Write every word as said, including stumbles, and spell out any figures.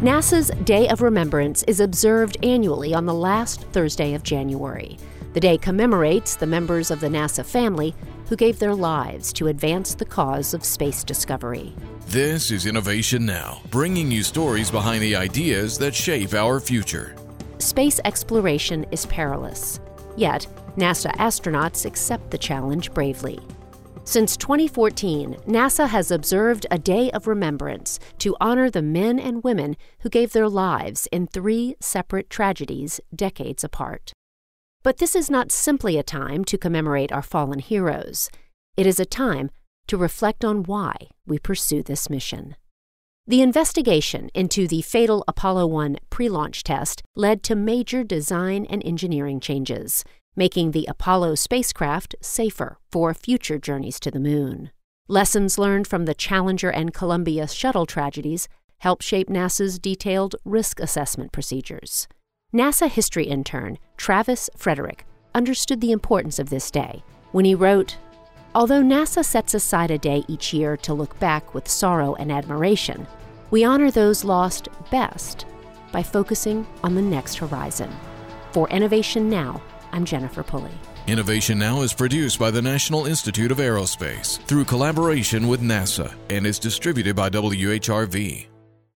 NASA's Day of Remembrance is observed annually on the last Thursday of January. The day commemorates the members of the NASA family who gave their lives to advance the cause of space discovery. This is Innovation Now, bringing you stories behind the ideas that shape our future. Space exploration is perilous, yet NASA astronauts accept the challenge bravely. Since twenty fourteen, NASA has observed a Day of Remembrance to honor the men and women who gave their lives in three separate tragedies decades apart. But this is not simply a time to commemorate our fallen heroes. It is a time to reflect on why we pursue this mission. The investigation into the fatal Apollo one pre-launch test led to major design and engineering changes, making the Apollo spacecraft safer for future journeys to the moon. Lessons learned from the Challenger and Columbia shuttle tragedies helped shape NASA's detailed risk assessment procedures. NASA history intern Travis Frederick understood the importance of this day when he wrote, "Although NASA sets aside a day each year to look back with sorrow and admiration, we honor those lost best by focusing on the next horizon." For Innovation Now, I'm Jennifer Pulley. Innovation Now is produced by the National Institute of Aerospace through collaboration with NASA and is distributed by W H R V.